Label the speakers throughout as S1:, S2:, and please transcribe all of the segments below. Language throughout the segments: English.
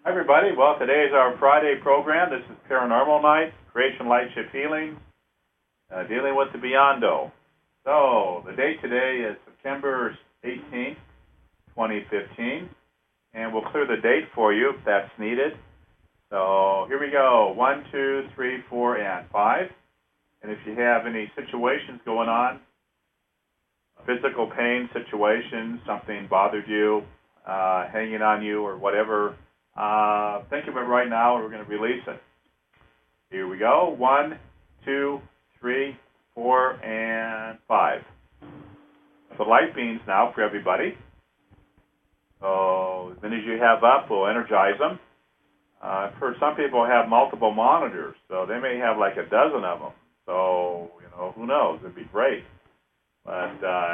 S1: Hi, everybody. Well, today is our Friday program. This is Paranormal Night, Creation Lightship Healing, dealing with the Beyondo. So, the date today is September 18th, 2015, and we'll clear the date for you if that's needed. So, here we go. 1, 2, 3, 4, and 5. And if you have any situations going on, physical pain situation, something bothered you, hanging on you or whatever, think of it right now and we're going to release it. Here we go. 1, 2, 3, 4, and 5. The light beams now for everybody. So as many as you have up, we'll energize them. I've heard some people have multiple monitors, so they may have like a dozen of them. So, who knows? It'd be great. But,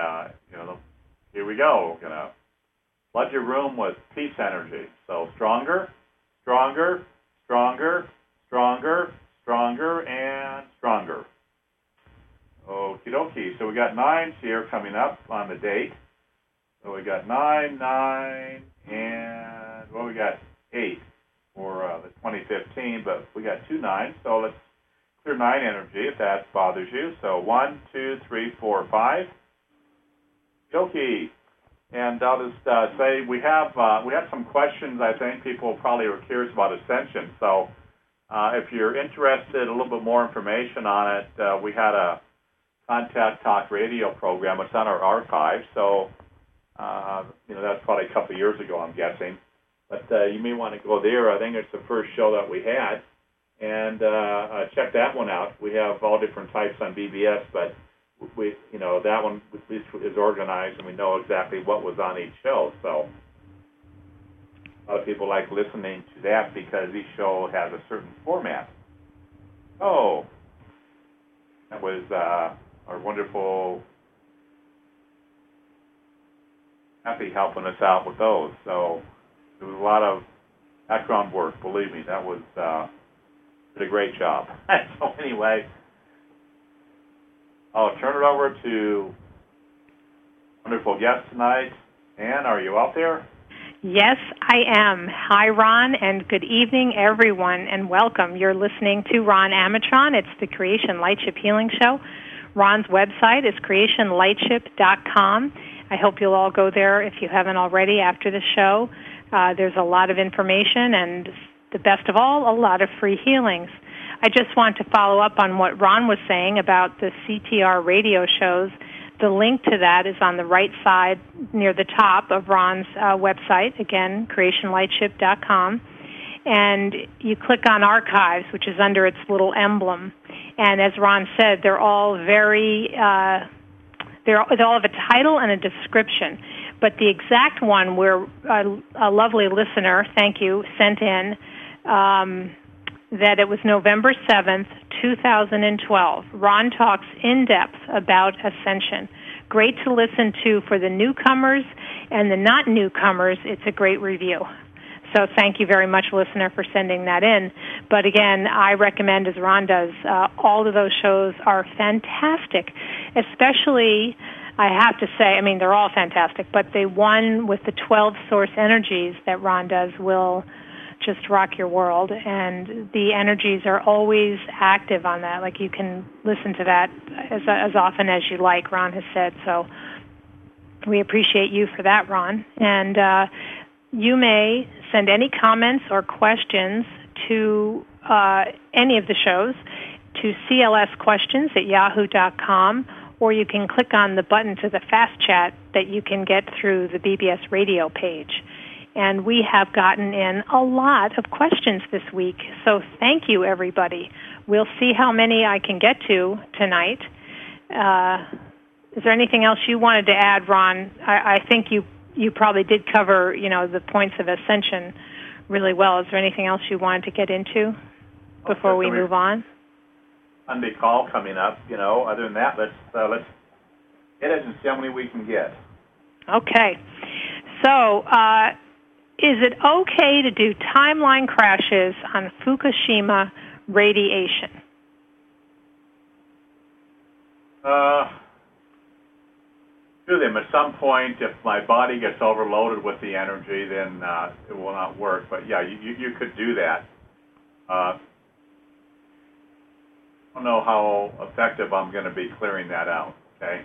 S1: here we go. We're going to flood your room with peace energy. So stronger, stronger, stronger, stronger, stronger, and stronger. Okie dokie. So we got 9s here coming up on the date. So we got 9, 9, and, we got 8 for the 2015, but we got 2 9s. So let's clear 9 energy if that bothers you. So 1, 2, 3, 4, 5. Okay. And I'll just say we have some questions. I think people probably are curious about Ascension. So if you're interested, a little bit more information on it, we had a Contact Talk radio program. It's on our archive. So that's probably a couple of years ago, I'm guessing. But you may want to go there. I think it's the first show that we had. And check that one out. We have all different types on BBS, but that one at least is organized, and we know exactly what was on each show. So a lot of people like listening to that because each show has a certain format. Oh, that was our wonderful Happy helping us out with those. So there was a lot of background work. Believe me, that was did a great job. So anyway, I'll turn it over to wonderful guest tonight. Ann, are you out there?
S2: Yes, I am. Hi, Ron, and good evening, everyone, and welcome. You're listening to Ron Amatron. It's the Creation Lightship Healing Show. Ron's website is creationlightship.com. I hope you'll all go there if you haven't already after the show. There's a lot of information, and the best of all, a lot of free healings. I just want to follow up on what Ron was saying about the CTR radio shows. The link to that is on the right side near the top of Ron's website, again, creationlightship.com. And you click on Archives, which is under its little emblem. And as Ron said, they're all they all have a title and a description. But the exact one where a lovely listener, thank you, sent in that it was November 7th, 2012. Ron talks in depth about Ascension. Great to listen to for the newcomers and the not newcomers. It's a great review. So thank you very much, listener, for sending that in. But again, I recommend, as Ron does, all of those shows are fantastic, especially, I have to say, I mean, they're all fantastic, but the one with the 12 source energies that Ron does will just rock your world, and the energies are always active on that. Like, you can listen to that as often as you like, Ron has said. So we appreciate you for that, Ron. And you may send any comments or questions to any of the shows to clsquestions@yahoo.com, or you can click on the button to the fast chat that you can get through the BBS radio page. And we have gotten in a lot of questions this week, so thank you, everybody. We'll see how many I can get to tonight. Is there anything else you wanted to add, Ron? I think you probably did cover, the points of Ascension really well. Is there anything else you wanted to get into before we move on?
S1: Monday call coming up. Other than that, let's get it and see how many we can get.
S2: Okay. So, is it okay to do timeline crashes on Fukushima radiation?
S1: do them. At some point, if my body gets overloaded with the energy, then it will not work. But yeah, you could do that. I don't know how effective I'm going to be clearing that out, okay?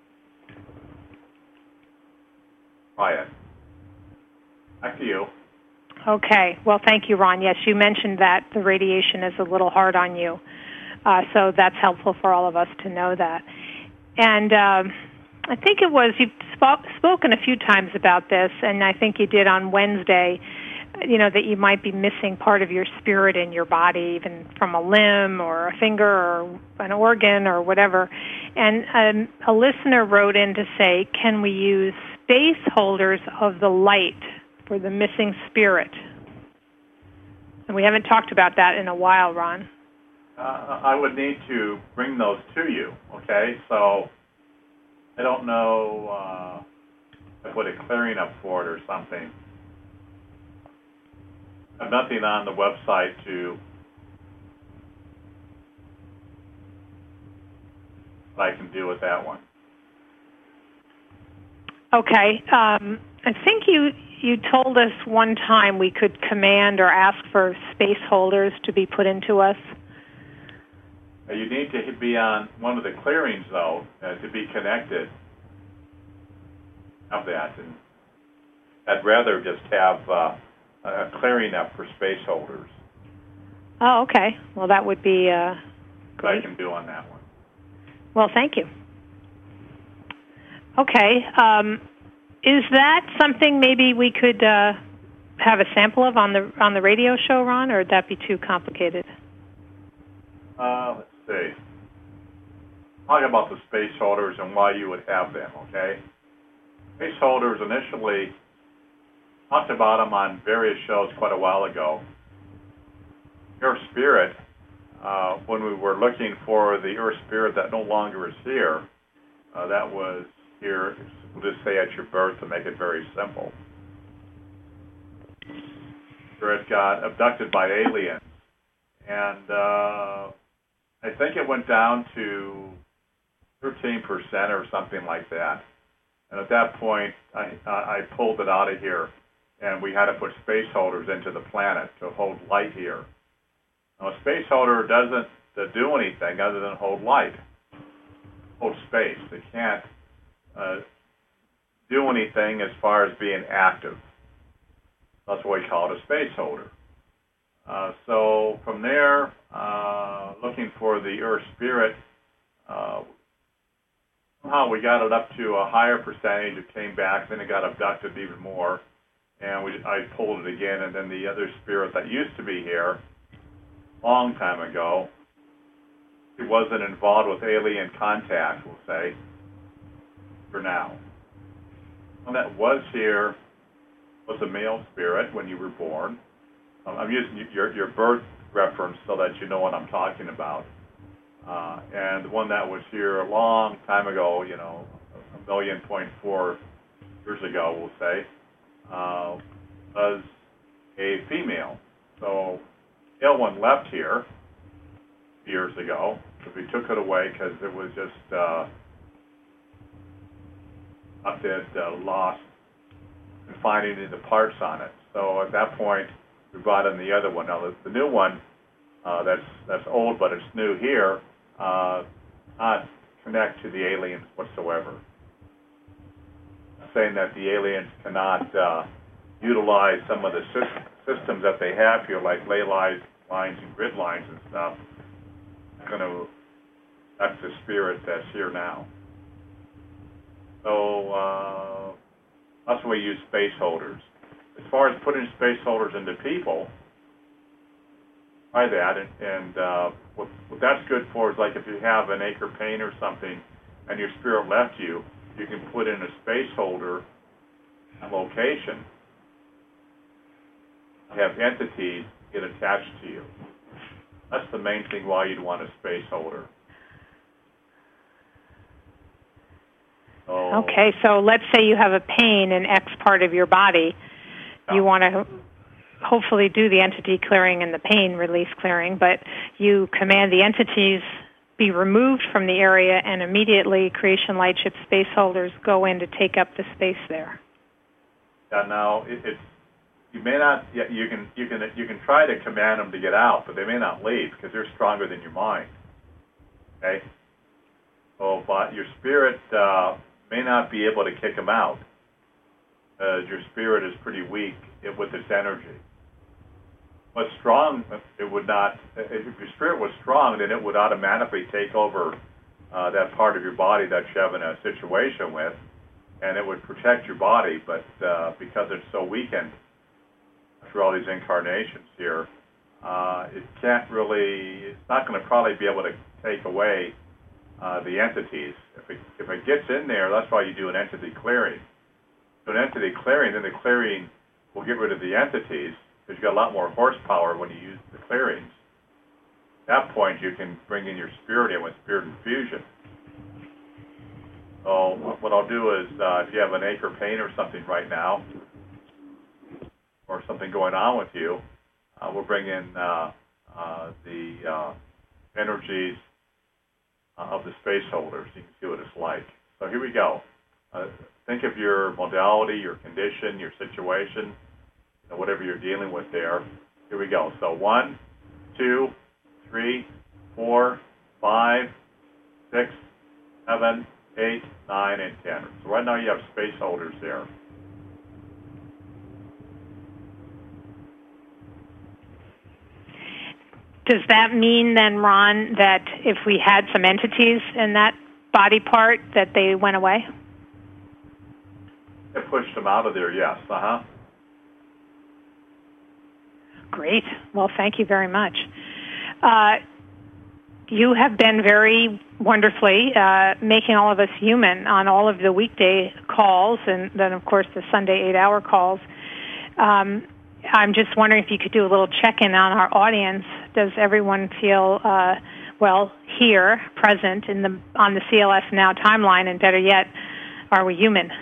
S1: Try it. Back to you.
S2: Okay. Well, thank you, Ron. Yes, you mentioned that the radiation is a little hard on you. So that's helpful for all of us to know that. And I think it was, you've spoken a few times about this, and I think you did on Wednesday, that you might be missing part of your spirit in your body, even from a limb or a finger or an organ or whatever. And a listener wrote in to say, can we use space holders of the light for the missing spirit? And we haven't talked about that in a while, Ron.
S1: I would need to bring those to you, okay? So I don't know if I put a clearing up for it or something. I have nothing on the website to what I can do with that one.
S2: Okay. I think you told us one time we could command or ask for space holders to be put into us.
S1: You need to be on one of the clearings, though, to be connected. Of that, and I'd rather just have a clearing up for space holders.
S2: Oh, okay. Well, that would be
S1: what I can do on that one.
S2: Well, thank you. Okay. Is that something maybe we could have a sample of on the radio show, Ron, or would that be too complicated?
S1: Let's see. Talk about the space holders and why you would have them, okay? Space holders, initially, talked about them on various shows quite a while ago. Earth Spirit, when we were looking for the Earth Spirit that no longer is here, that was here, we'll just say at your birth to make it very simple. Spirit got abducted by aliens, and I think it went down to 13% or something like that. And at that point, I pulled it out of here, and we had to put space holders into the planet to hold light here. Now, a space holder doesn't do anything other than hold light, hold space. They can't do anything as far as being active. That's why we call it a space holder. So from there, looking for the Earth Spirit, somehow we got it up to a higher percentage. It came back, then it got abducted even more, and I pulled it again. And then the other spirit that used to be here, a long time ago, it wasn't involved with alien contact, we'll say, for now. One that was here was a male spirit when you were born. I'm using your birth reference so that you know what I'm talking about. And the one that was here a long time ago, 1.4 million years ago, we'll say, was a female. So male one left here years ago, because we took it away because it was just not dead, lost, and finding the parts on it. So at that point, we brought in the other one. Now the new one, that's old, but it's new here. Not connect to the aliens whatsoever. Saying that the aliens cannot utilize some of the systems that they have here, like ley lines and grid lines and stuff. That's the spirit that's here now. So that's why we use space holders. As far as putting space holders into people, try that, and what that's good for is, like, if you have an ache or pain or something and your spirit left you, you can put in a space holder at location, have entities get attached to you. That's the main thing why you'd want a space holder.
S2: Okay, so let's say you have a pain in X part of your body. You want to hopefully do the entity clearing and the pain release clearing, but you command the entities be removed from the area, and immediately Creation Lightship space holders go in to take up the space there.
S1: Yeah. Now it's you may not. Yeah, you can try to command them to get out, but they may not leave because they're stronger than your mind. Okay. So, but your spirit may not be able to kick them out. Your spirit is pretty weak with its energy. But strong, it would not. If your spirit was strong, then it would automatically take over that part of your body that you're having a situation with, and it would protect your body. But because it's so weakened through all these incarnations here, it can't really. It's not going to probably be able to take away the entities. If it gets in there, that's why you do an entity clearing. So an entity clearing, then the clearing will get rid of the entities, because you've got a lot more horsepower when you use the clearings. At that point, you can bring in your spirit in with spirit infusion. So what I'll do is, if you have an ache or pain or something right now, or something going on with you, we'll bring in the energies of the space holders. You can see what it's like. So here we go. Think of your modality, your condition, your situation, whatever you're dealing with there. Here we go. So 1, 2, 3, 4, 5, 6, 7, 8, 9, and 10. So right now you have space holders there.
S2: Does that mean then, Ron, that if we had some entities in that body part, that they went away?
S1: It pushed them out of there, yes.
S2: Great. Well, thank you very much. You have been very wonderfully making all of us human on all of the weekday calls, and then, of course, the Sunday 8-hour calls. I'm just wondering if you could do a little check-in on our audience. Does everyone feel here, present on the CLS Now timeline, and better yet, are we human?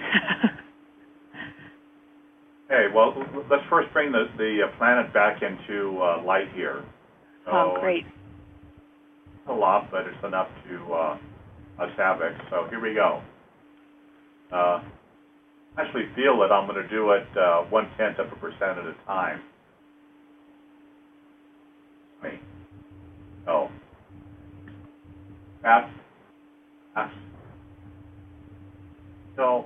S1: Okay, well, let's first bring the planet back into light here. So
S2: great.
S1: It's a lot, but it's enough to us havoc. So here we go. Actually feel it. I'm going to do it 0.1% at a time. Wait. Oh. Pass. So,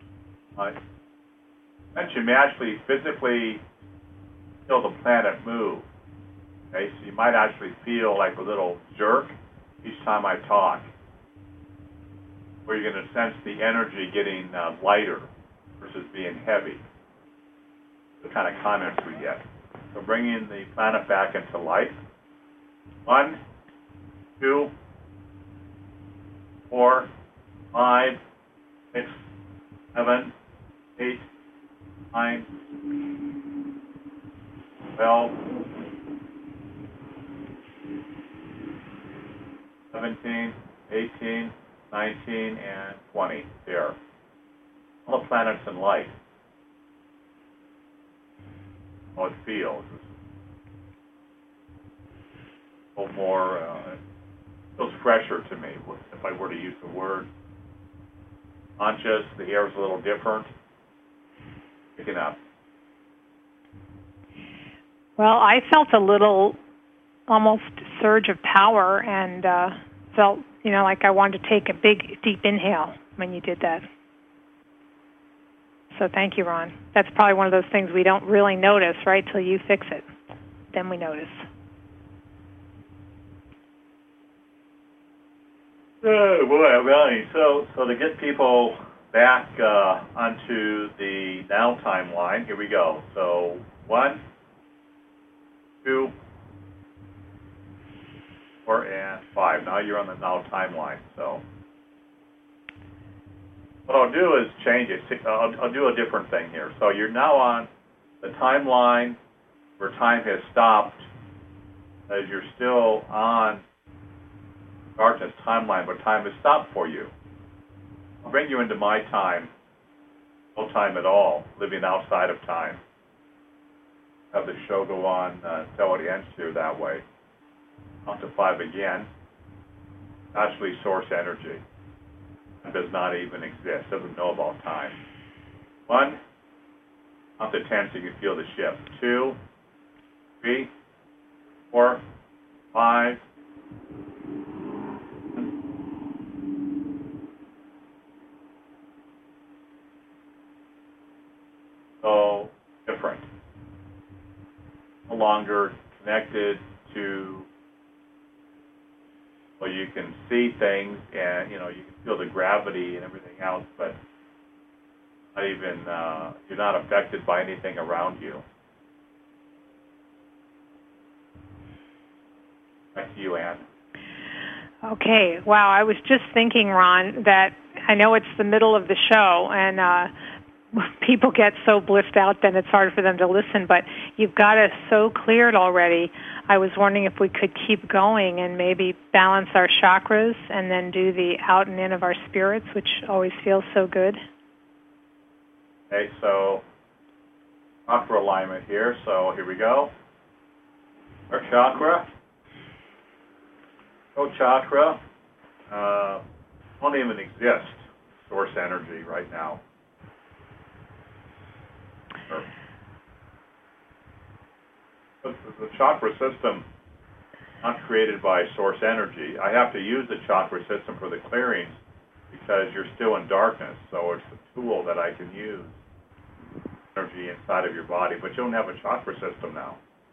S1: you may actually physically feel the planet move. Okay, so you might actually feel like a little jerk each time I talk, where you're going to sense the energy getting lighter versus being heavy. The kind of comments we get. So bringing the planet back into light. 1, 2, 4, 5, 6, 7, 8, 9, 12, 17, 18, 19, and 20. There. All the planets in light. How it feels. A little more, it feels fresher to me, if I were to use the word. Conscious, the air is a little different. Picking up.
S2: Well, I felt a little almost surge of power and felt, like I wanted to take a big, deep inhale when you did that. So thank you, Ron. That's probably one of those things we don't really notice, right, till you fix it. Then we notice.
S1: Oh, boy, really. So to get people back onto the now timeline, here we go. So 1, 2, 4, and 5. Now you're on the now timeline. So what I'll do is change it. I'll do a different thing here. So you're now on the timeline where time has stopped, as you're still on darkness timeline, but time has stopped for you. I'll bring you into my time, no time at all, living outside of time. Have the show go on until it ends here that way. Count to 5 again. actually source energy. It does not even exist, doesn't know about time. 1, up to 10 so you can feel the shift. 2, 3, 4, 5. So different. No longer connected to, well, you can see things and, you can feel the gravity and everything else, but not even, you're not affected by anything around you. Back to you, Ann.
S2: Okay. Wow. I was just thinking, Ron, that I know it's the middle of the show, and people get so blissed out then it's hard for them to listen, but you've got us so cleared already. I was wondering if we could keep going and maybe balance our chakras and then do the out and in of our spirits, which always feels so good.
S1: Okay, so chakra alignment here. So here we go. Our chakra. No chakra. Don't even exist. Source energy right now. The chakra system not created by source energy. I have to use the chakra system for the clearings because you're still in darkness. So it's the tool that I can use. Energy inside of your body, but you don't have a chakra system now.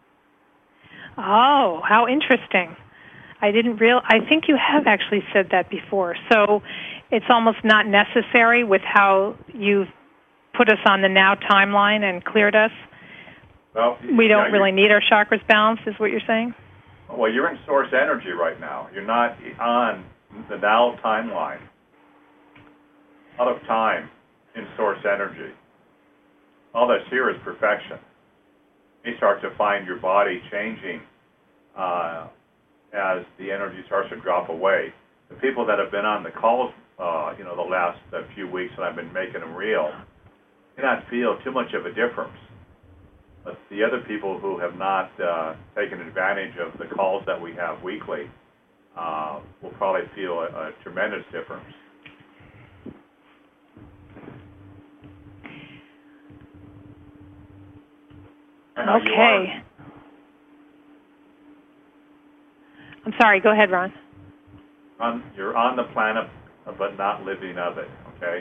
S2: Oh, how interesting. I think you have actually said that before. So it's almost not necessary with how you've put us on the now timeline and cleared us.
S1: Well,
S2: we don't really need our chakras balanced, is what you're saying?
S1: Well, you're in source energy right now. You're not on the now timeline. Out of time in source energy. All that's here is perfection. You start to find your body changing as the energy starts to drop away. The people that have been on the calls, the last few weeks, and I've been making them real, do not feel too much of a difference. But the other people who have not taken advantage of the calls that we have weekly will probably feel a tremendous difference.
S2: Okay. I'm sorry, go ahead, Ron.
S1: You're on the planet, but not living of it, okay?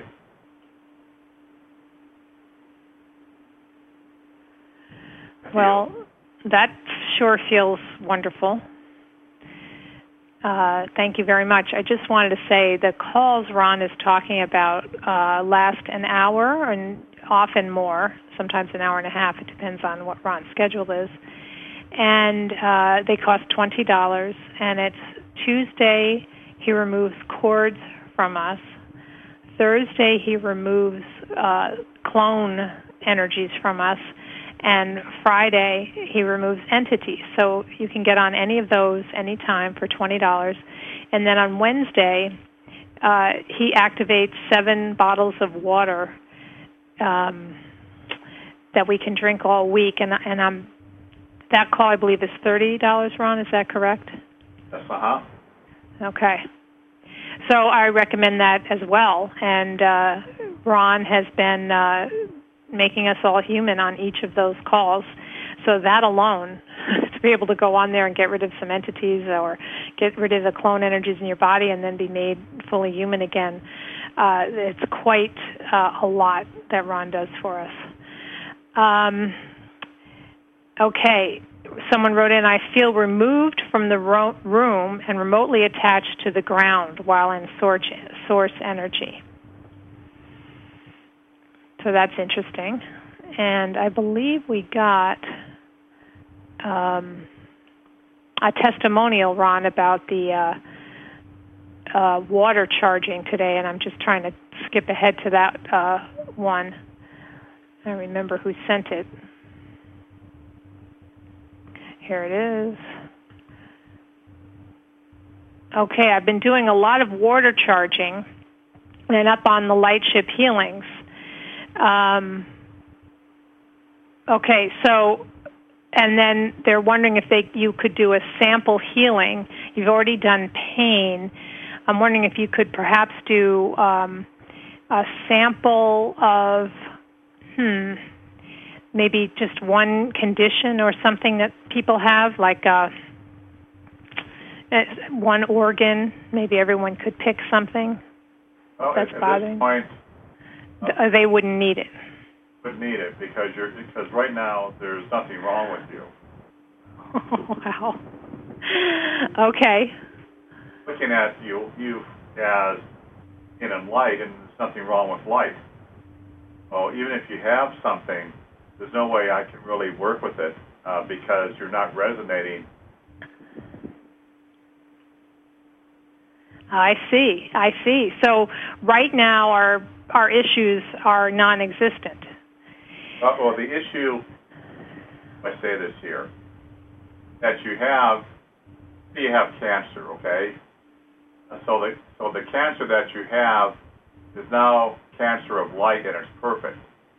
S2: Well, that sure feels wonderful. Thank you very much. I just wanted to say the calls Ron is talking about last an hour and often more, sometimes an hour and a half. It depends on what Ron's schedule is. And they cost $20. And it's Tuesday, he removes cords from us. Thursday, he removes clone energies from us. And Friday, he removes entities. So you can get on any of those anytime for $20. And then on Wednesday, he activates 7 bottles of water that we can drink all week. And that call, I believe, is $30, Ron. Is that correct?
S1: Yes,
S2: Okay. So I recommend that as well. And Ron has been making us all human on each of those calls. So that alone, to be able to go on there and get rid of some entities or get rid of the clone energies in your body and then be made fully human again, it's quite a lot that Ron does for us. Okay. Someone wrote in, I feel removed from the room and remotely attached to the ground while in source energy. So that's interesting. And I believe we got a testimonial, Ron, about the water charging today, and I'm just trying to skip ahead to that one. I remember who sent it. Here it is. Okay, I've been doing a lot of water charging and up on the Lightship Healings. Okay, so, and then they're wondering if you could do a sample healing. You've already done pain. I'm wondering if you could perhaps do a sample of, maybe just one condition or something that people have, like one organ. Maybe everyone could pick something that's bothering.
S1: At this point,
S2: they wouldn't need it.
S1: Wouldn't need it because right now there's nothing wrong with you.
S2: Oh, wow. Okay.
S1: Looking at you as in light, and there's nothing wrong with light. Well, even if you have something, there's no way I can really work with it because you're not resonating.
S2: I see. So right now our issues are non-existent.
S1: Well, the issue, I say this here, that you have cancer, okay? So the cancer that you have is now cancer of light, and it's perfect.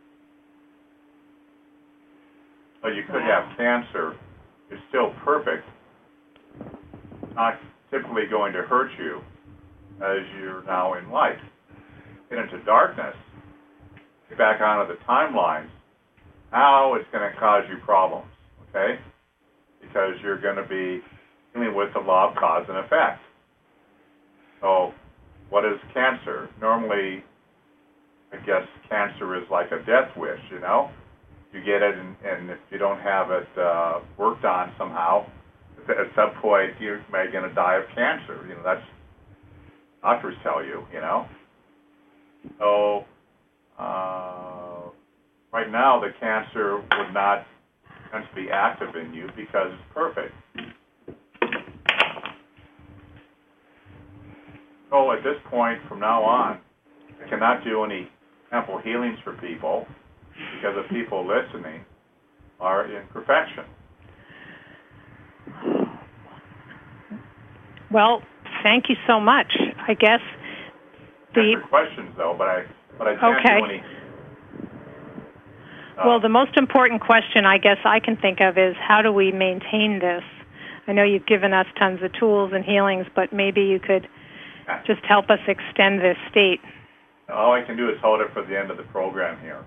S1: So you could have cancer, it's still perfect, not typically going to hurt you as you're now in light. Get into darkness, get back onto the timelines, now it's going to cause you problems, okay? Because you're going to be dealing with the law of cause and effect. So what is cancer? Normally, I guess cancer is like a death wish, you know? You get it, and if you don't have it worked on somehow, at some point you may going to die of cancer. You know, that's doctors tell you, you know? So right now the cancer would not tend to be active in you because it's perfect. So at this point, from now on, I cannot do any temple healings for people because the people listening are in perfection.
S2: Well, thank you so much. I guess
S1: Answer questions though, but I can't do any.
S2: Well, the most important question I guess I can think of is how do we maintain this? I know you've given us tons of tools and healings, but maybe you could just help us extend this state.
S1: All I can do is hold it for the end of the program here.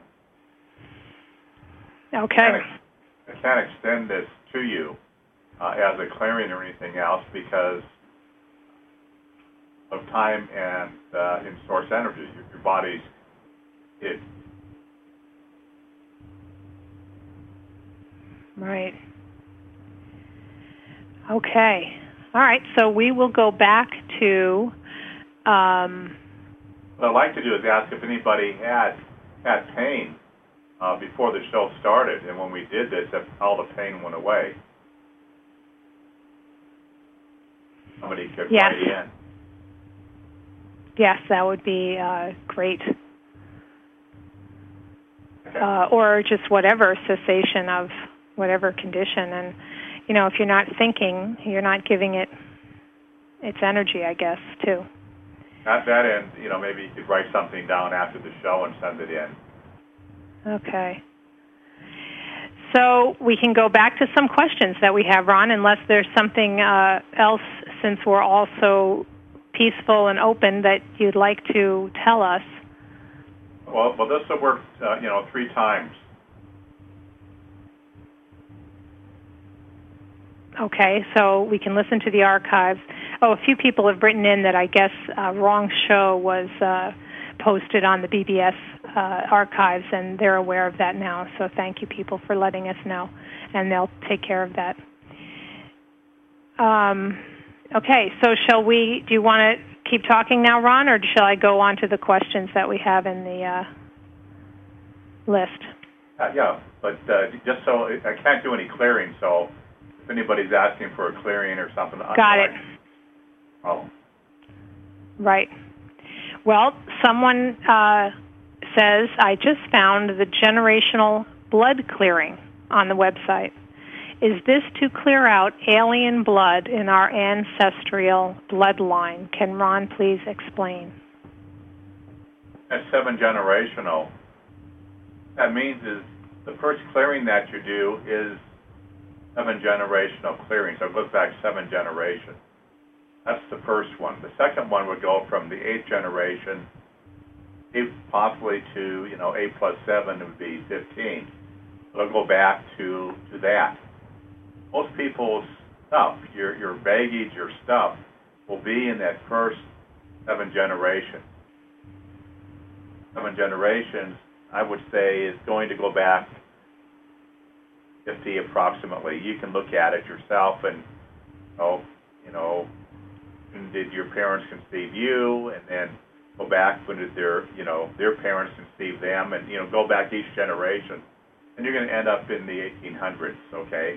S2: Okay.
S1: I can't extend this to you as a clearing or anything else because of time and in source energy. Your body's it.
S2: Right. Okay. All right. So we will go back to.
S1: What I'd like to do is ask if anybody had pain before the show started, and when we did this, if all the pain went away. Somebody could write in.
S2: Yes, that would be great.
S1: Okay.
S2: Or just whatever cessation of whatever condition. And, you know, if you're not thinking, you're not giving it its energy, I guess, too.
S1: At that end, you know, maybe you could write something down after the show and send it in.
S2: Okay. So we can go back to some questions that we have, Ron, unless there's something else, since we're all so peaceful and open, that you'd like to tell us.
S1: Well, this will work, 3 times.
S2: Okay, so we can listen to the archives. Oh, a few people have written in that I guess wrong show was posted on the BBS archives, and they're aware of that now. So thank you, people, for letting us know, and they'll take care of that. Okay, so do you want to keep talking now, Ron, or shall I go on to the questions that we have in the list?
S1: Yeah, but just so I can't do any clearing, so if anybody's asking for a clearing or something,
S2: got it.
S1: Oh.
S2: Right. Well, someone says, I just found the generational blood clearing on the website. Is this to clear out alien blood in our ancestral bloodline? Can Ron please explain?
S1: That's 7 generational. That means is the first clearing that you do is 7 generational clearing, so it goes back 7 generations. That's the first one. The second one would go from the 8th generation, possibly to, you know, 8 plus 7 would be 15. It'll go back to that. Most people's stuff, your baggage, your stuff, will be in that first 7 generations. 7 generations, I would say, is going to go back 50 approximately. You can look at it yourself and, you know, when did your parents conceive you, and then go back when did their parents conceive them, and, you know, go back each generation. And you're going to end up in the 1800s, okay?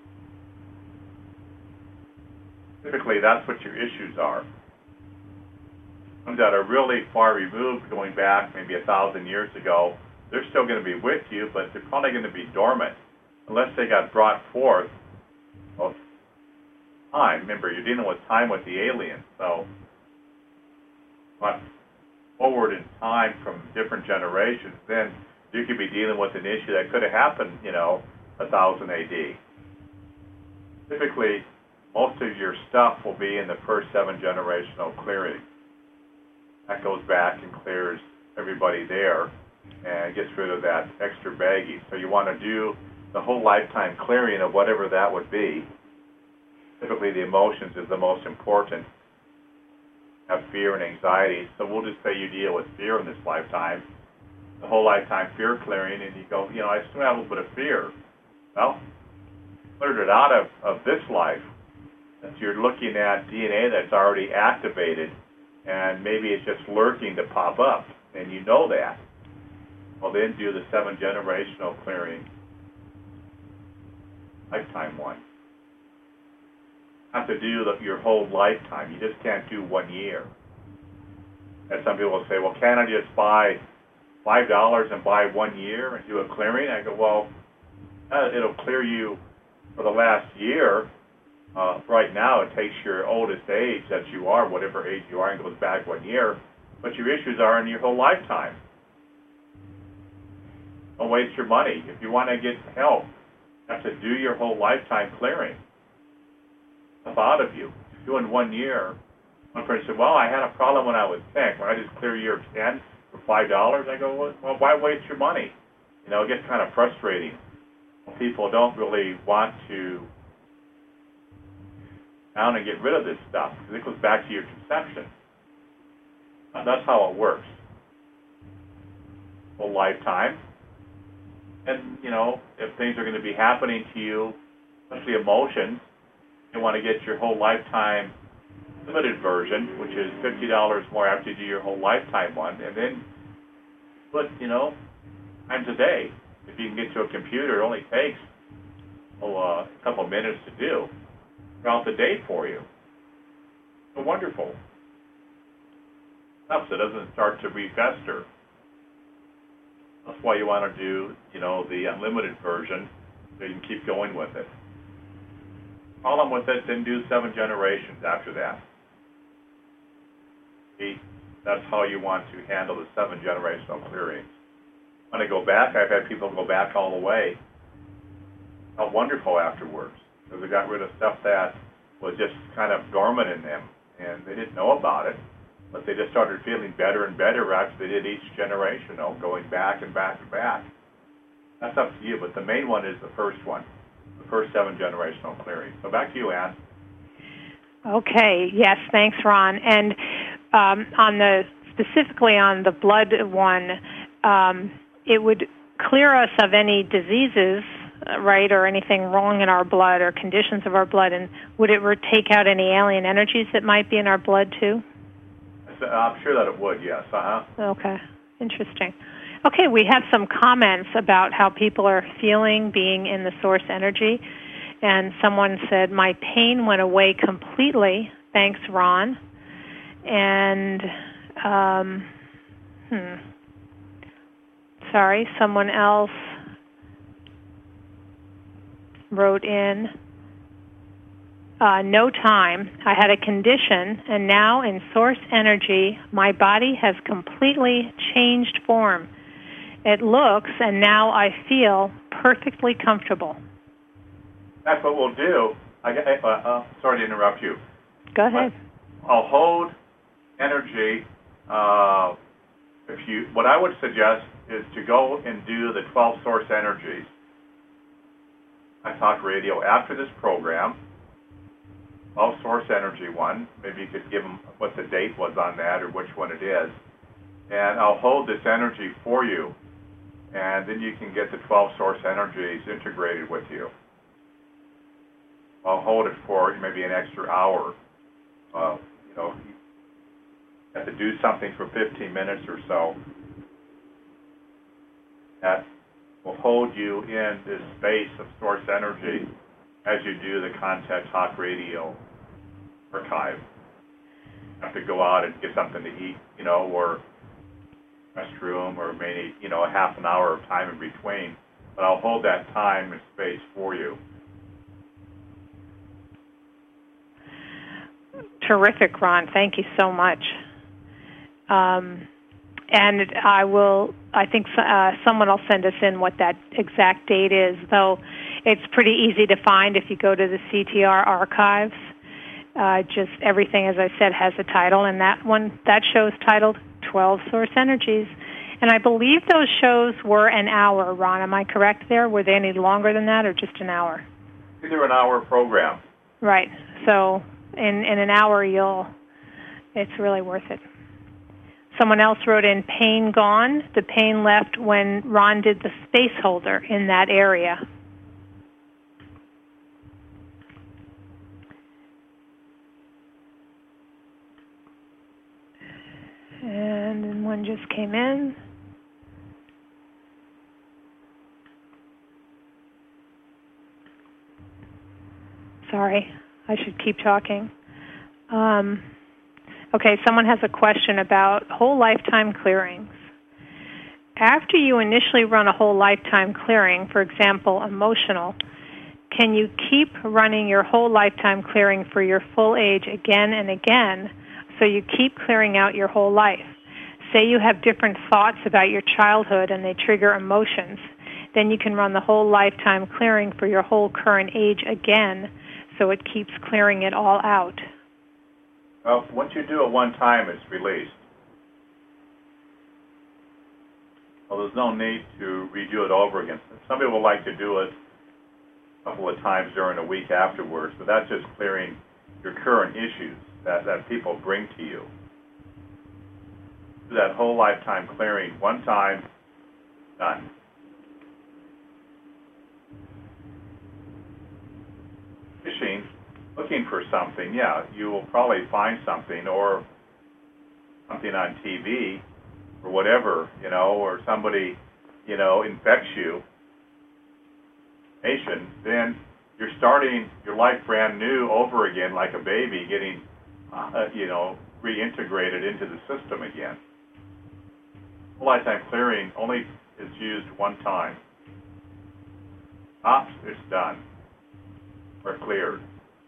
S1: Typically, that's what your issues are. Ones that are really far removed, going back maybe 1,000 years ago, they're still going to be with you, but they're probably going to be dormant unless they got brought forth of time. Remember, you're dealing with time with the aliens, so but forward in time from different generations, then you could be dealing with an issue that could have happened, you know, 1000 AD. Typically, most of your stuff will be in the first 7 generational clearing. That goes back and clears everybody there and gets rid of that extra baggage. So you want to do the whole lifetime clearing of whatever that would be. Typically, the emotions is the most important. Have fear and anxiety. So we'll just say you deal with fear in this lifetime, the whole lifetime fear clearing, and you go, you know, I still have a little bit of fear. Well, cleared it out of this life. If you're looking at DNA that's already activated, and maybe it's just lurking to pop up, and you know that, well, then do the 7 generational clearing, lifetime one. Have to do your whole lifetime. You just can't do 1 year. And some people will say, well, can't I just buy $5 and buy 1 year and do a clearing? I go, well, it'll clear you for the last year. Right now, it takes your oldest age that you are, whatever age you are, and goes back 1 year. But your issues are in your whole lifetime. Don't waste your money. If you want to get help, you have to do your whole lifetime clearing out of you. Do in 1 year. One person said, well, I had a problem when I was 10. When I just clear year 10 for $5, I go, well, why waste your money? You know, it gets kind of frustrating. People don't really want to down and get rid of this stuff because it goes back to your conception. That's how it works. Whole lifetime. And, you know, if things are going to be happening to you, especially emotions, you want to get your whole lifetime limited version, which is $50 more after you do your whole lifetime one, and then put, you know, times a day. If you can get to a computer, it only takes a couple of minutes to do throughout the day for you. So wonderful. Stuff so it doesn't start to refester. That's why you want to do, you know, the unlimited version so you can keep going with it. Problem with it, then do 7 generations after that. See, that's how you want to handle the 7 generational clearings. When I go back, I've had people go back all the way. How wonderful afterwards. Because they got rid of stuff that was just kind of dormant in them, and they didn't know about it. But they just started feeling better and better after they did each generation, you know, going back and back and back. That's up to you, but the main one is the first one. The first 7 generational clearing. So back to you, Ann.
S2: Okay. Yes. Thanks, Ron. And specifically on the blood one, it would clear us of any diseases, right, or anything wrong in our blood or conditions of our blood. And would it take out any alien energies that might be in our blood too?
S1: I'm sure that it would. Yes.
S2: Okay. Interesting. Okay, we have some comments about how people are feeling being in the source energy. And someone said, my pain went away completely. Thanks, Ron. And, someone else wrote in, no time. I had a condition, and now in source energy, my body has completely changed form. It looks, and now I feel perfectly comfortable.
S1: That's what we'll do. Sorry to interrupt you.
S2: Go ahead.
S1: I'll hold energy. What I would suggest is to go and do the 12 source energies. I talk radio after this program. 12 source energy one. Maybe you could give them what the date was on that or which one it is. And I'll hold this energy for you. And then you can get the 12 source energies integrated with you. I'll hold it for maybe an extra hour. You have to do something for 15 minutes or so. That will hold you in this space of source energy as you do the Contact Talk Radio archive. You have to go out and get something to eat, or restroom, or maybe, a half an hour of time in between. But I'll hold that time and space for you.
S2: Terrific, Ron. Thank you so much. And I think someone will send us in what that exact date is, though it's pretty easy to find if you go to the CTR archives. Just everything, as I said, has a title, and that show's titled 12 Source Energies. And I believe those shows were an hour, Ron. Am I correct there? Were they any longer than that or just an hour?
S1: Either an hour program.
S2: Right. So in an hour, it's really worth it. Someone else wrote in, pain gone. The pain left when Ron did the space holder in that area. And then one just came in. Sorry, I should keep talking. Okay, someone has a question about whole lifetime clearings. After you initially run a whole lifetime clearing, for example, emotional, can you keep running your whole lifetime clearing for your full age again and again, so you keep clearing out your whole life? Say you have different thoughts about your childhood and they trigger emotions. Then you can run the whole lifetime clearing for your whole current age again, so it keeps clearing it all out.
S1: Well, once you do it one time, it's released. Well, there's no need to redo it over again. Some people like to do it a couple of times during the week afterwards, but that's just clearing your current issues that people bring to you. Do that whole lifetime clearing one time, done. Fishing, looking for something, yeah, you will probably find something, or something on TV, or whatever, or somebody, infects you, then you're starting your life brand new over again, like a baby getting, reintegrated into the system again. Lifetime clearing only is used one time. Ops, it's done. Or cleared.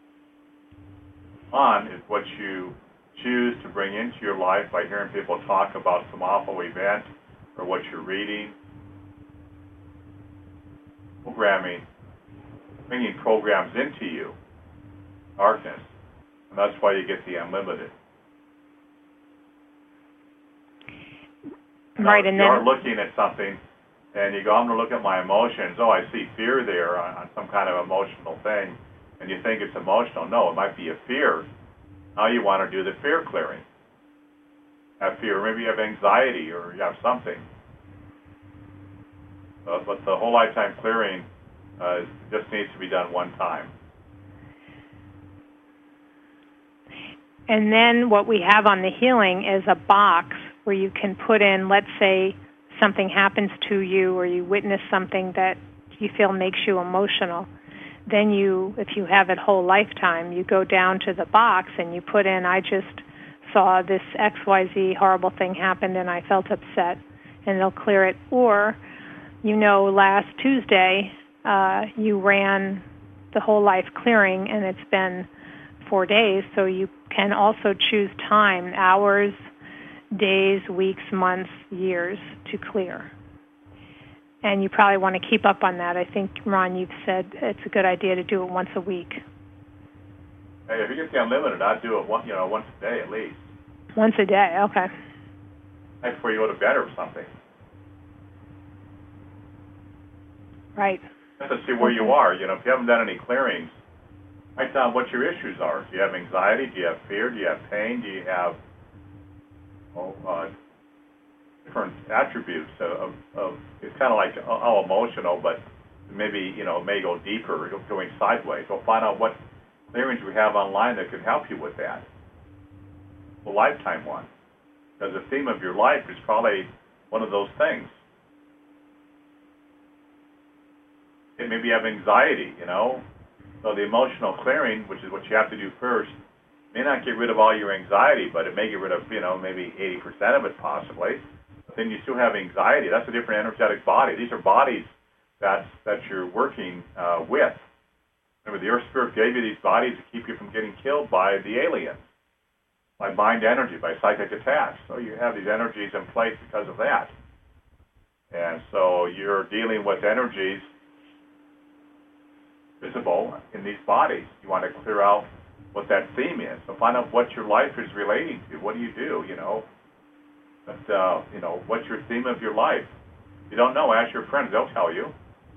S1: On is what you choose to bring into your life by hearing people talk about some awful event or what you're reading. Programming, bringing programs into you. Darkness. And that's why you get the unlimited.
S2: Right, and then
S1: you're looking at something, and you go, I'm going to look at my emotions. Oh, I see fear there on some kind of emotional thing, and you think it's emotional. No, it might be a fear. Now you want to do the fear clearing. Have fear, maybe you have anxiety or you have something. But the whole lifetime clearing just needs to be done one time.
S2: And then what we have on the healing is a box where you can put in, let's say something happens to you or you witness something that you feel makes you emotional. Then if you have it whole lifetime, you go down to the box and you put in, I just saw this XYZ horrible thing happened and I felt upset, and it'll clear it. Or, last Tuesday you ran the whole life clearing and it's been 4 days, so you can also choose time, hours, days, weeks, months, years to clear. And you probably want to keep up on that. I think, Ron, you've said it's a good idea to do it once a week.
S1: Hey, if you get the unlimited, I'd do it once a day at least.
S2: Once a day, okay.
S1: Right before you go to bed or something.
S2: Right.
S1: Just to see where you are. If you haven't done any clearings, write down what your issues are. Do you have anxiety? Do you have fear? Do you have pain? Do you have different attributes of it's kind of like all emotional, but maybe, it may go deeper, going sideways. So find out what clearings we have online that could help you with that. A lifetime one. Because the theme of your life is probably one of those things. Maybe you have anxiety, So the emotional clearing, which is what you have to do first, may not get rid of all your anxiety, but it may get rid of, maybe 80% of it possibly. But then you still have anxiety. That's a different energetic body. These are bodies that you're working with. Remember, the Earth Spirit gave you these bodies to keep you from getting killed by the aliens, by mind energy, by psychic attacks. So you have these energies in place because of that. And so you're dealing with energies visible in these bodies. You want to clear out what that theme is. So find out what your life is relating to. What do you do, But, what's your theme of your life? If you don't know, ask your friends. They'll tell you.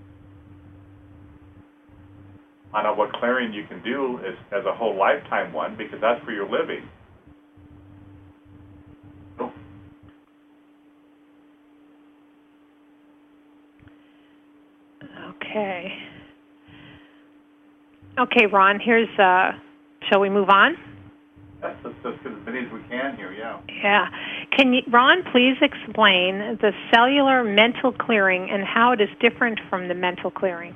S1: Find out what clearing you can do as a whole lifetime one, because that's for your living.
S2: Okay. Okay, Ron, here's, shall we move on?
S1: Yes, let's get as many as we can here, yeah.
S2: Yeah. Can you, Ron, please explain the cellular mental clearing and how it is different from the mental clearing?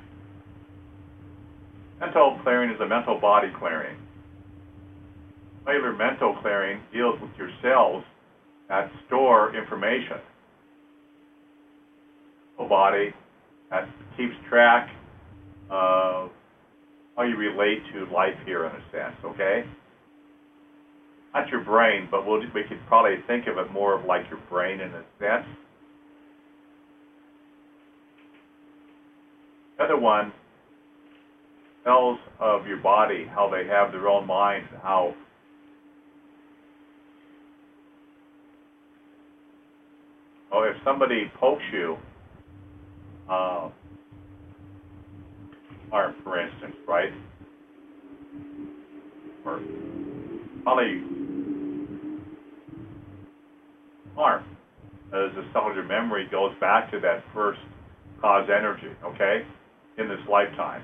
S1: Mental clearing is a mental body clearing. Cellular mental clearing deals with your cells that store information. The body that keeps track of how you relate to life here in a sense, okay? Not your brain, but we could probably think of it more of like your brain in a sense. The other one, cells of your body, how they have their own minds, and how if somebody pokes you, arm, for instance, right? Or probably arm, as the cellular memory goes back to that first cause energy, okay, in this lifetime.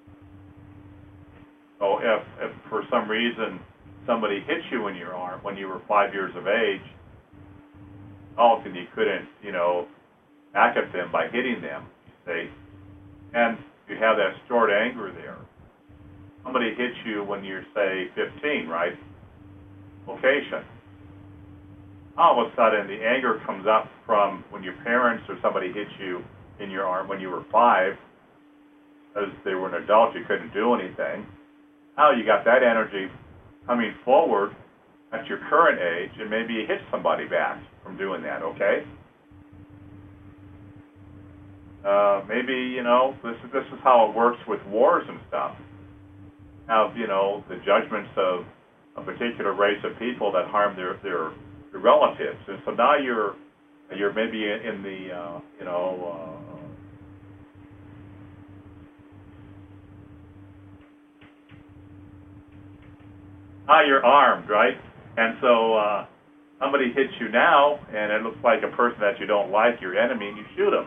S1: So if for some reason somebody hit you in your arm when you were 5 years of age, and you couldn't, back at them by hitting them, see, and you have that stored anger there. Somebody hits you when you're, say, 15, right? Location. All of a sudden, the anger comes up from when your parents or somebody hit you in your arm when you were 5, because they were an adult, you couldn't do anything. Now you got that energy coming forward at your current age, and maybe you hit somebody back from doing that, okay? Maybe, this is how it works with wars and stuff. Have, the judgments of a particular race of people that harm their relatives. And so now you're maybe in the, now you're armed, right? And so somebody hits you now, and it looks like a person that you don't like, your enemy, and you shoot them,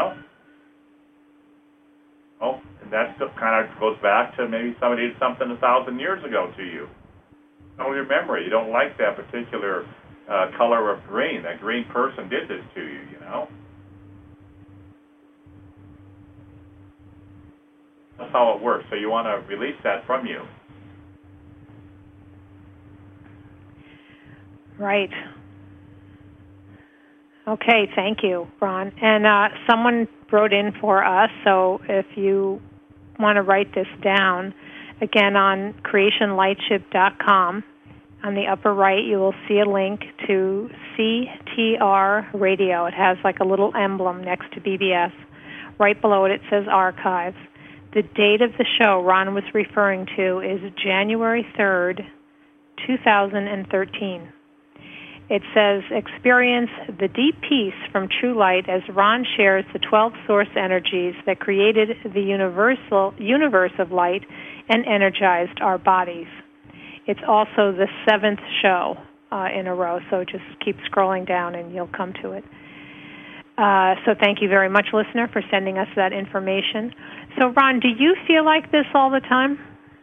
S1: Oh, and that still kind of goes back to maybe somebody did something 1,000 years ago to you. Don't remember. You don't like that particular color of green. That green person did this to you, That's how it works. So you want to release that from you.
S2: Right. Okay, thank you, Ron. And someone wrote in for us, so if you want to write this down, again on creationlightship.com, on the upper right you will see a link to CTR Radio. It has like a little emblem next to BBS. Right below it, it says Archives. The date of the show Ron was referring to is January 3rd, 2013. It says, experience the deep peace from true light as Ron shares the 12 source energies that created the universe of light and energized our bodies. It's also the 7th show in a row, so just keep scrolling down and you'll come to it. So thank you very much, listener, for sending us that information. So, Ron, do you feel like this all the time?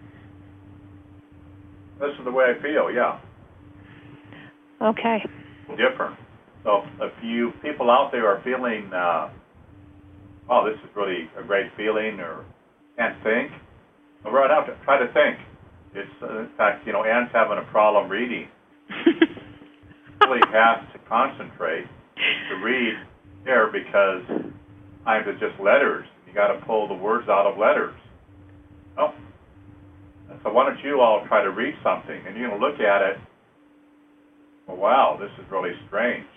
S1: This is the way I feel, yeah.
S2: Okay.
S1: Different. So if you people out there are feeling, oh, this is really a great feeling, or can't think, well, right out, try to think. It's in fact, Anne's having a problem reading. Really has to concentrate to read there because sometimes it's just letters. You got to pull the words out of letters. Oh, so why don't you all try to read something, and you're going to look at it. Well, wow, this is really strange.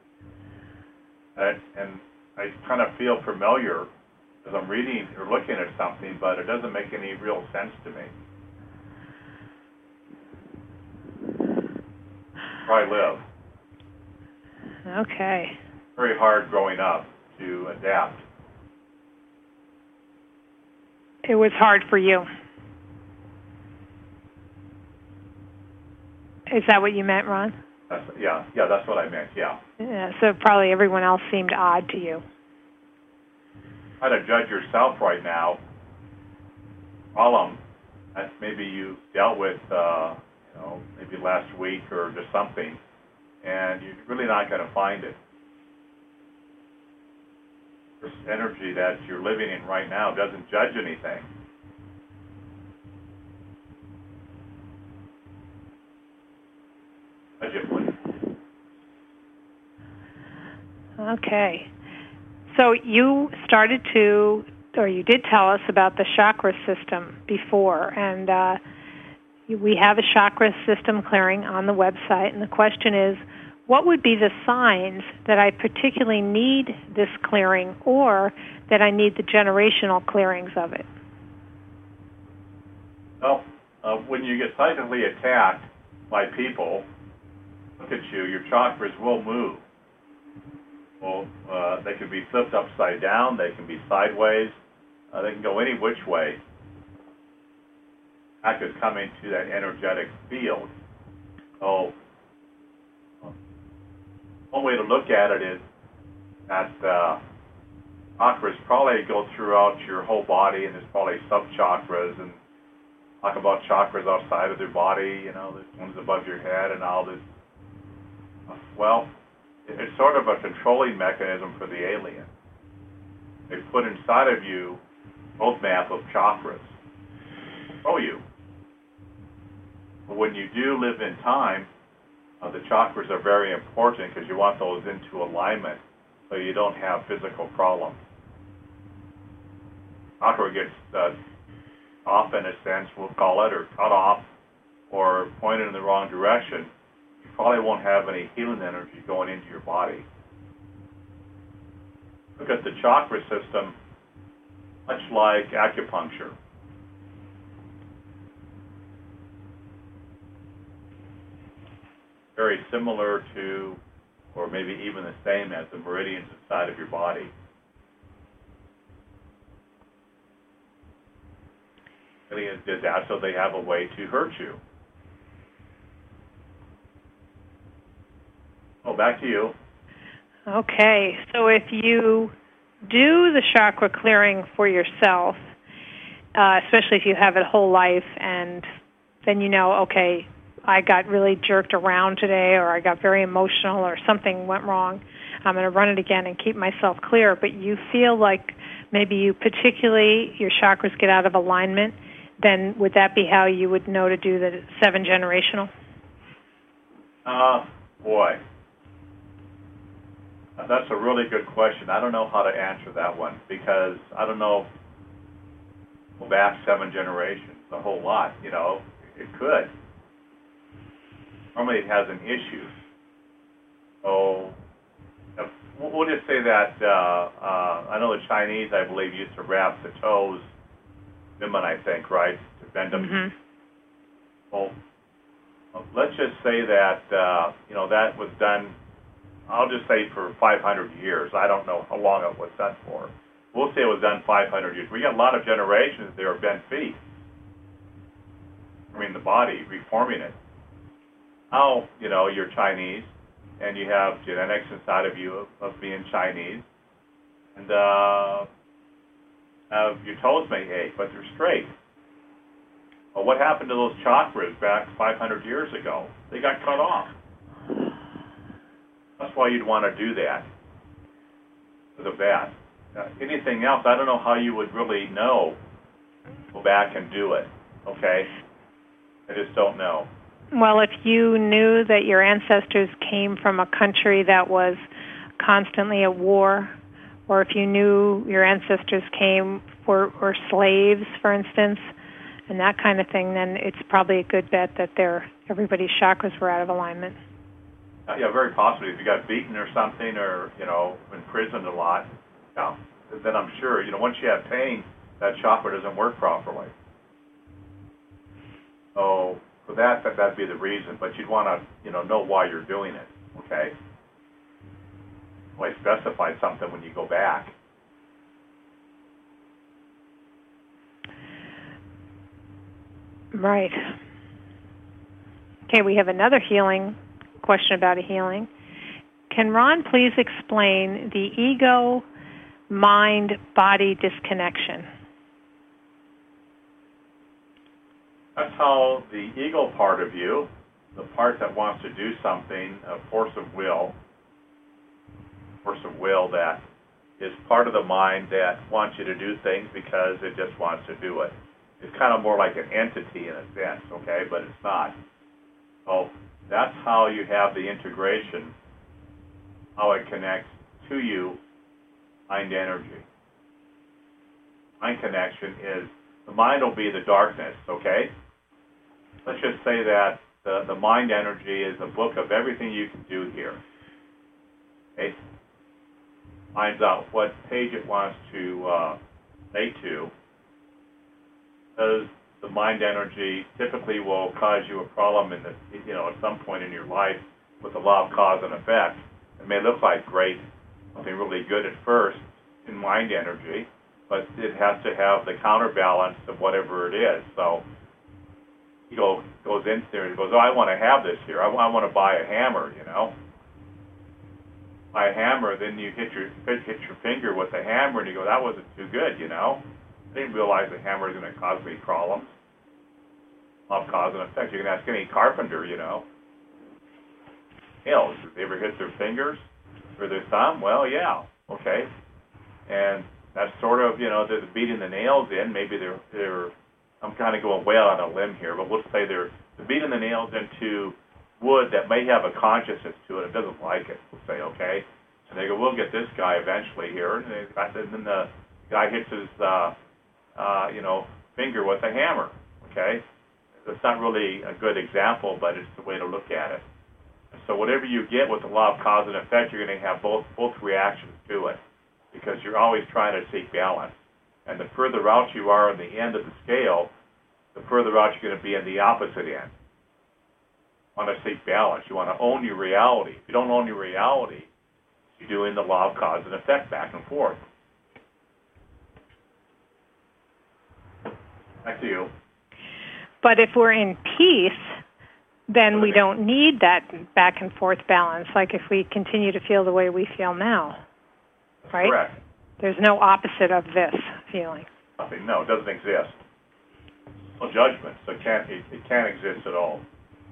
S1: And I kind of feel familiar as I'm reading or looking at something, but it doesn't make any real sense to me. Where I live.
S2: Okay.
S1: Very hard growing up to adapt.
S2: It was hard for you. Is that what you meant, Ron?
S1: Yeah, that's what I meant, yeah.
S2: Yeah, so probably everyone else seemed odd to you.
S1: Try to judge yourself right now. Problem that maybe you dealt with, maybe last week or just something, and you're really not going to find it. This energy that you're living in right now doesn't judge anything.
S2: Okay. So you you did tell us about the chakra system before, and we have a chakra system clearing on the website, and the question is, what would be the signs that I particularly need this clearing or that I need the generational clearings of it?
S1: Well, when you get psychically attacked by people, look at you, your chakras will move. Well, they can be flipped upside down, they can be sideways, they can go any which way. That could come into that energetic field. So, one way to look at it is that chakras probably go throughout your whole body, and there's probably sub-chakras, and talk about chakras outside of their body, there's ones above your head and all this. Well, it's sort of a controlling mechanism for the alien. They put inside of you roadmap of chakras. Show you. But when you do live in time, the chakras are very important because you want those into alignment so you don't have physical problems. Chakra gets off in a sense, we'll call it, or cut off, or pointed in the wrong direction, you probably won't have any healing energy going into your body. Look at the chakra system, much like acupuncture. Very similar to, or maybe even the same as the meridians inside of your body. Meridians did that so they have a way to hurt you. Oh, back to you.
S2: Okay, so if you do the chakra clearing for yourself, especially if you have it whole life, and then okay, I got really jerked around today, or I got very emotional, or something went wrong, I'm going to run it again and keep myself clear, but you feel like maybe your chakras get out of alignment, then would that be how you would know to do the 7 generational?
S1: Boy. That's a really good question. I don't know how to answer that one because I don't know go back 7 generations, a whole lot, it could. Normally it has an issue. So we'll just say that I know the Chinese, I believe, used to wrap the toes women, I think, right, to bend them.
S2: Mm-hmm.
S1: Well, let's just say that, that was done, I'll just say for 500 years. I don't know how long it was done for. We'll say it was done 500 years. We got a lot of generations there of bent feet. The body, reforming it. Now, you're Chinese, and you have genetics inside of you of being Chinese, and your toes may ache, but they're straight. Well, what happened to those chakras back 500 years ago? They got cut off. That's why you'd want to do that. Because of that. Anything else, I don't know how you would really know. Go back and do it. Okay? I just don't know.
S2: Well, if you knew that your ancestors came from a country that was constantly at war, or if you knew your ancestors were slaves, for instance, and that kind of thing, then it's probably a good bet that everybody's chakras were out of alignment.
S1: Yeah, very possibly. If you got beaten or something, or imprisoned a lot, then I'm sure once you have pain, that chakra doesn't work properly. So for that'd be the reason. But you'd want to know why you're doing it. Okay. Well, I specified something when you go back.
S2: Right. Okay, we have another question about a healing. Can Ron please explain the ego-mind-body disconnection?
S1: That's how the ego part of you, the part that wants to do something, a force of will that is part of the mind that wants you to do things because it just wants to do it. It's kind of more like an entity in a sense, okay, but it's not. So that's how you have the integration, how it connects to you, mind energy. Mind connection is, the mind will be the darkness, okay? Let's just say that the mind energy is a book of everything you can do here. Okay? Finds out what page it wants to lay to. Because the mind energy typically will cause you a problem at some point in your life with the law of cause and effect. It may look like something really good at first in mind energy, but it has to have the counterbalance of whatever it is. So ego goes in there and goes, I want to have this here. I want to buy a hammer, Buy a hammer, then you hit your finger with the hammer, and you go, that wasn't too good, I didn't realize the hammer is going to cause me problems. Law of cause and effect. You can ask any carpenter, Nails, did they ever hit their fingers or their thumb? Well, yeah, okay. And that's sort of, they're beating the nails in. Maybe they're I'm kind of going way out on a limb here, but we'll say they're beating the nails into wood that may have a consciousness to it. It doesn't like it, we'll say, okay? And they go, we'll get this guy eventually here. And then the guy hits his, finger with a hammer, okay? It's not really a good example, but it's the way to look at it. So whatever you get with the law of cause and effect, you're going to have both reactions to it, because you're always trying to seek balance. And the further out you are on the end of the scale, the further out you're going to be in the opposite end. You want to seek balance. You want to own your reality. If you don't own your reality, you're doing the law of cause and effect back and forth. Back to you.
S2: But if we're in peace, then we don't need that back and forth balance, like if we continue to feel the way we feel now.
S1: That's
S2: right?
S1: Correct.
S2: There's no opposite of this feeling.
S1: Nothing. No, it doesn't exist. No judgment, so it can't exist at all.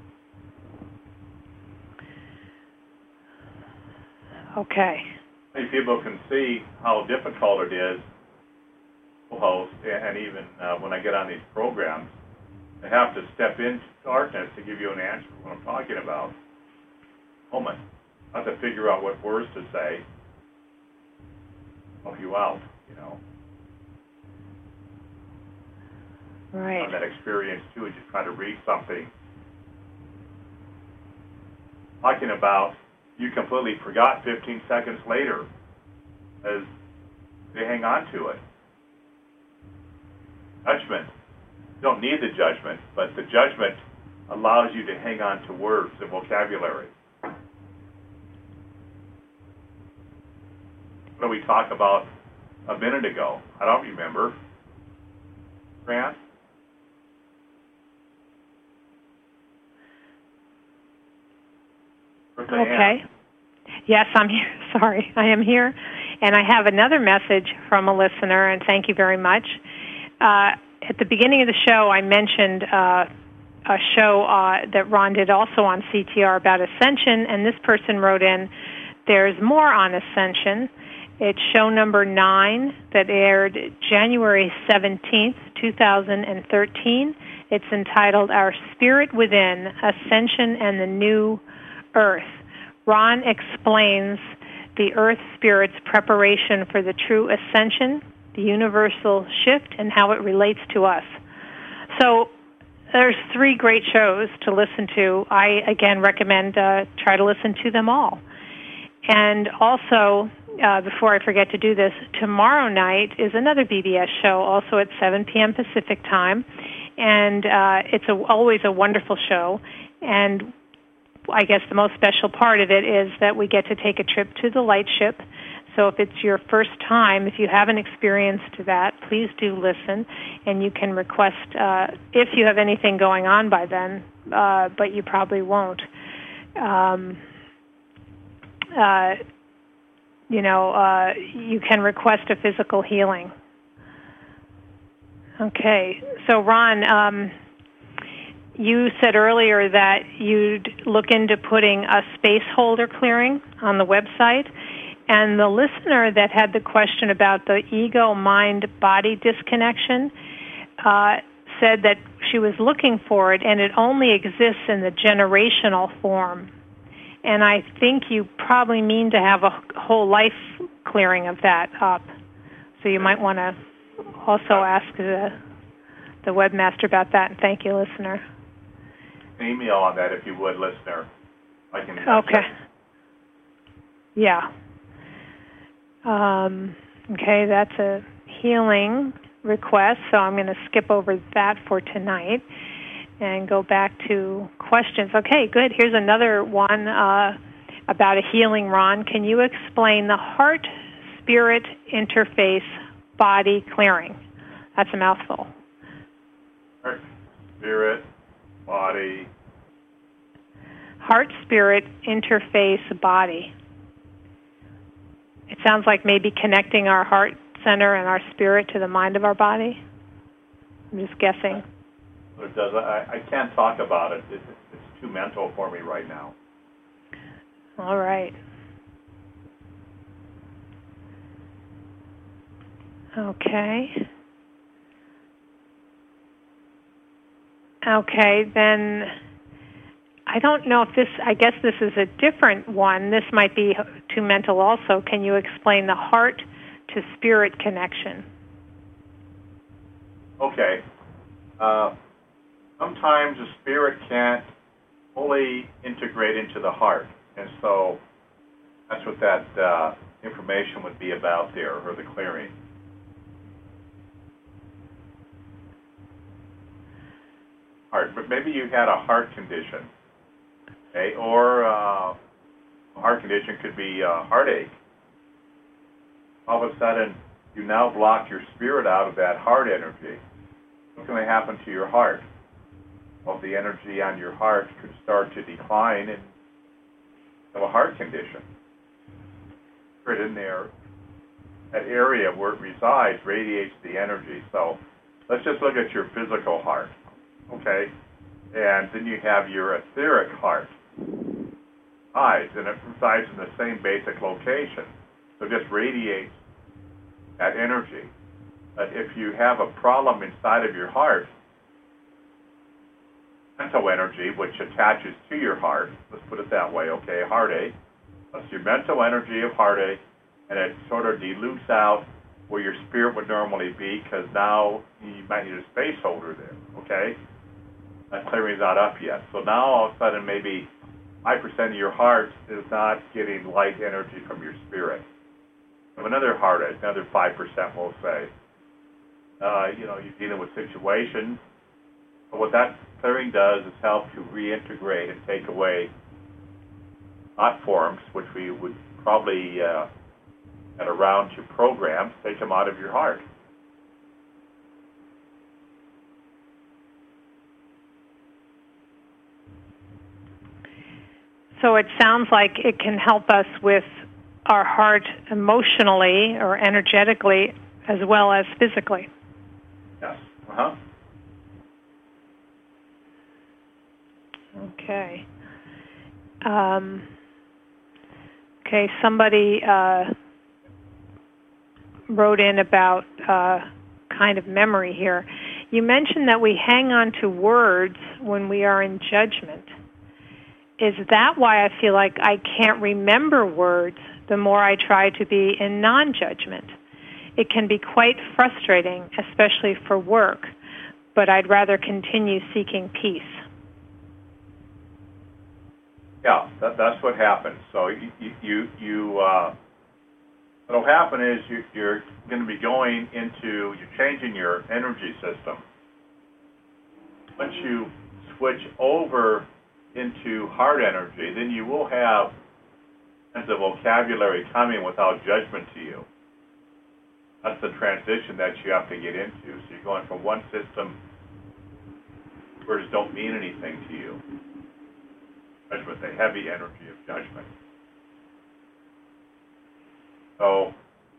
S2: Okay.
S1: Many people can see how difficult it is to host, and even when I get on these programs, I have to step into darkness to give you an answer to what I'm talking about. Moment. I have to figure out what words to say. Help you out,
S2: Right.
S1: On that experience too, is just trying to read something. Talking about, you completely forgot 15 seconds later as they hang on to it. Judgment. You don't need the judgment, but the judgment allows you to hang on to words and vocabulary. What did we talk about a minute ago? I don't remember. Grant?
S2: Okay. Yes, I'm here. Sorry, I am here. And I have another message from a listener, and thank you very much. At the beginning of the show, I mentioned a show that Ron did also on CTR about ascension, and this person wrote in, there's more on ascension. It's show number 9 that aired January 17th, 2013. It's entitled Our Spirit Within, Ascension and the New Earth. Ron explains the Earth Spirit's preparation for the true ascension, the universal shift, and how it relates to us. So there's 3 great shows to listen to. I, again, recommend try to listen to them all. And also, before I forget to do this, tomorrow night is another BBS show, also at 7 p.m. Pacific time. And it's always a wonderful show. And I guess the most special part of it is that we get to take a trip to the light ship. So if it's your first time, if you haven't experienced that, please do listen. And you can request, if you have anything going on by then, but you probably won't. You can request a physical healing. Okay, so Ron, you said earlier that you'd look into putting a space holder clearing on the website, and the listener that had the question about the ego-mind-body disconnection said that she was looking for it, and it only exists in the generational form. And I think you probably mean to have a whole life clearing of that up. So you might want to also ask the webmaster about that. And thank you, listener.
S1: Email on that if you would, listener. I can.
S2: Okay. Yeah. Okay, that's a healing request, so I'm going to skip over that for tonight and go back to questions. Okay, good. Here's another one about a healing, Ron. Can you explain the heart-spirit interface body clearing? That's a mouthful.
S1: Heart, spirit, body.
S2: Heart-spirit interface body. It sounds like maybe connecting our heart center and our spirit to the mind of our body. I'm just guessing.
S1: It does. I can't talk about it. It's too mental for me right now.
S2: All right. Okay. Okay, then I don't know if this, I guess this is a different one. This might be too mental also. Can you explain the heart to spirit connection?
S1: Okay. Sometimes the spirit can't fully integrate into the heart. And so that's what that information would be about there, or the clearing. Heart, but maybe you had a heart condition, okay? Or a heart condition could be a heartache. All of a sudden, you now block your spirit out of that heart energy. What's going to happen to your heart? Well, the energy on your heart could start to decline and have a heart condition. Right in there, that area where it resides radiates the energy. So let's just look at your physical heart, okay? And then you have your etheric heart. Eyes, and it resides in the same basic location. So it just radiates that energy. But if you have a problem inside of your heart, mental energy, which attaches to your heart, let's put it that way, okay, heartache, that's your mental energy of heartache, and it sort of dilutes out where your spirit would normally be, because now you might need a space holder there, okay? That clearing's not up yet. So now all of a sudden maybe 5% of your heart is not getting light energy from your spirit. Of another heartache, another 5%, we'll say. you're dealing with situations. But what that clearing does is help to reintegrate and take away thought forms, which we would probably get around to programs, take them out of your heart.
S2: So it sounds like it can help us with our heart emotionally or energetically as well as physically.
S1: Yes. Uh-huh.
S2: Okay. Okay, somebody wrote in about kind of memory here. You mentioned that we hang on to words when we are in judgment. Is that why I feel like I can't remember words the more I try to be in non-judgment? It can be quite frustrating, especially for work, but I'd rather continue seeking peace.
S1: Yeah, that's what happens. So what'll happen is you're going to be going into, you're changing your energy system. Once you switch over into heart energy, then you will have kinds of vocabulary coming without judgment to you. That's the transition that you have to get into. So you're going from one system, words don't mean anything to you. Judgment, the heavy energy of judgment. So,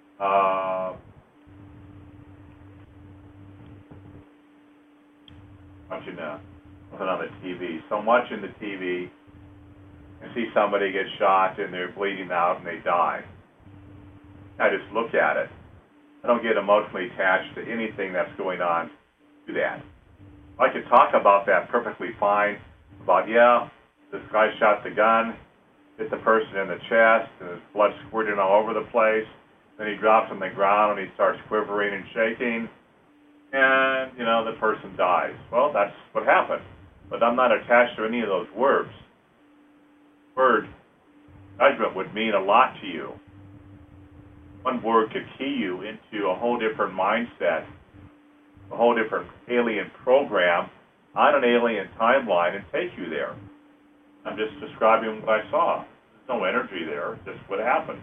S1: watching something on the TV. So I'm watching the TV and see somebody get shot and they're bleeding out and they die. I just look at it. I don't get emotionally attached to anything that's going on to that. I could talk about that perfectly fine, about, this guy shot the gun, hit the person in the chest, and his blood squirting all over the place. Then he drops on the ground and he starts quivering and shaking, and, the person dies. Well, that's what happened. But I'm not attached to any of those words. Word judgment would mean a lot to you. One word could key you into a whole different mindset, a whole different alien program on an alien timeline and take you there. I'm just describing what I saw. There's no energy there, just what happened.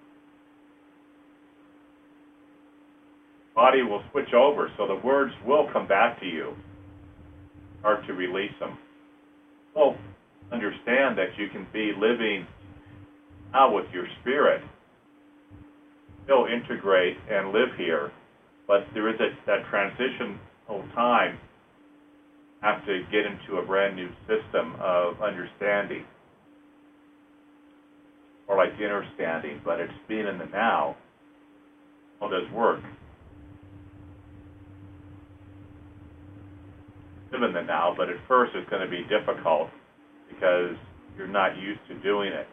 S1: Body will switch over, so the words will come back to you. Hard to release them. Well, understand that you can be living now with your spirit, still integrate and live here, but there is that transitional time. Have to get into a brand new system of understanding, or like understanding, but it's being in the now. How does work? Live in the now, but at first it's going to be difficult because you're not used to doing it.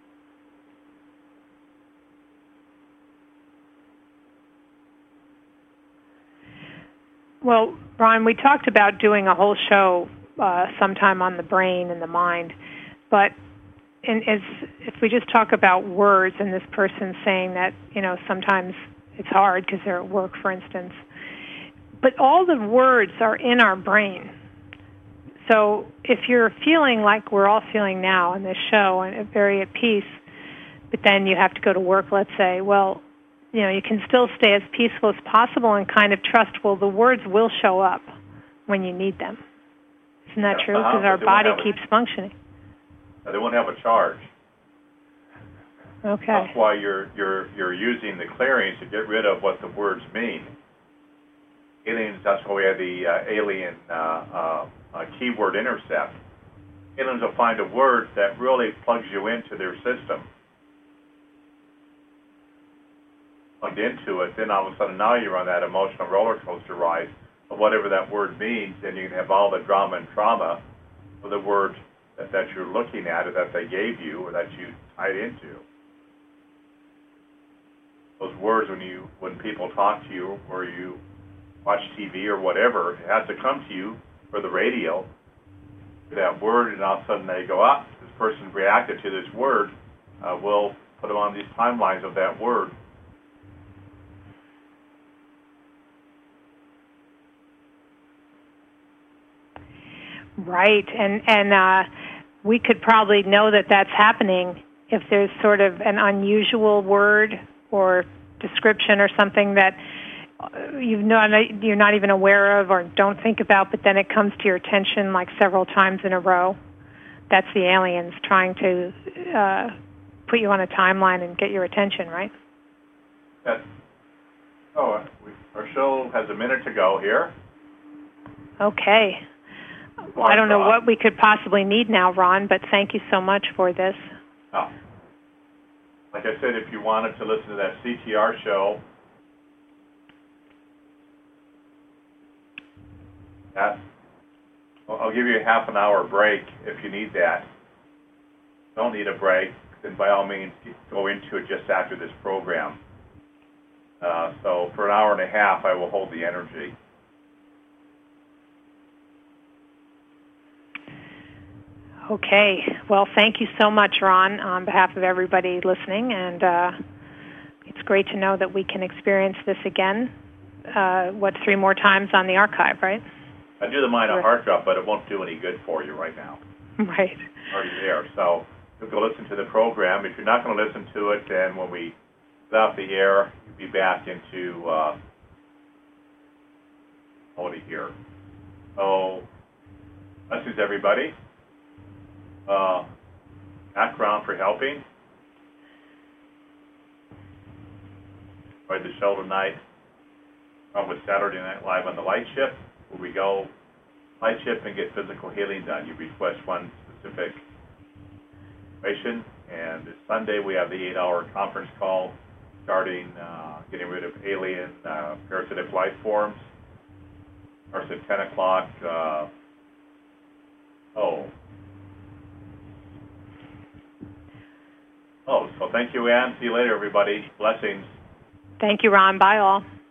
S2: Well, Ron, we talked about doing a whole show sometime on the brain and the mind, but if we just talk about words, and this person saying that, sometimes it's hard because they're at work, for instance, but all the words are in our brain. So if you're feeling like we're all feeling now in this show and very at peace, but then you have to go to work, let's say, well, you can still stay as peaceful as possible and kind of trust, well, the words will show up when you need them. Isn't that true? Because our body keeps functioning.
S1: They won't have a charge.
S2: Okay.
S1: That's why you're using the clearings to get rid of what the words mean. Aliens, that's why we have the alien keyword intercept. Aliens will find a word that really plugs you into their system. Plugged into it, then all of a sudden now you're on that emotional roller coaster ride of whatever that word means, and you can have all the drama and trauma of the word that you're looking at or that they gave you or that you tied into. Those words, when people talk to you or you watch TV or whatever, it has to come to you for the radio, that word, and all of a sudden they go, this person reacted to this word, we'll put them on these timelines of that word.
S2: Right, and we could probably know that that's happening if there's sort of an unusual word or description or something that you're not even aware of or don't think about, but then it comes to your attention like several times in a row. That's the aliens trying to put you on a timeline and get your attention, right?
S1: Our show has a minute to go here.
S2: Okay. Well, I don't know what we could possibly need now, Ron, but thank you so much for this.
S1: Oh. Like I said, if you wanted to listen to that CTR show, I'll give you a half an hour break if you need that. Don't need a break, then by all means go into it just after this program. So for an hour and a half, I will hold the energy.
S2: Okay. Well, thank you so much, Ron, on behalf of everybody listening, and it's great to know that we can experience this again. 3 more times on the archive, right?
S1: I do the minor heart drop, but it won't do any good for you right now.
S2: Right.
S1: It's already there. So you'll go listen to the program. If you're not going to listen to it, then when we get off the air, you'll be back into here. So, blessings, everybody. Background for helping. Enjoyed the show tonight. With Saturday Night Live on the Light Shift, where we go light shift and get physical healing done. You request one specific situation, and this Sunday we have the 8-hour conference call starting getting rid of alien parasitic life forms. Starts at 10 o'clock. So thank you, Ann. See you later, everybody. Blessings.
S2: Thank you, Ron. Bye, all.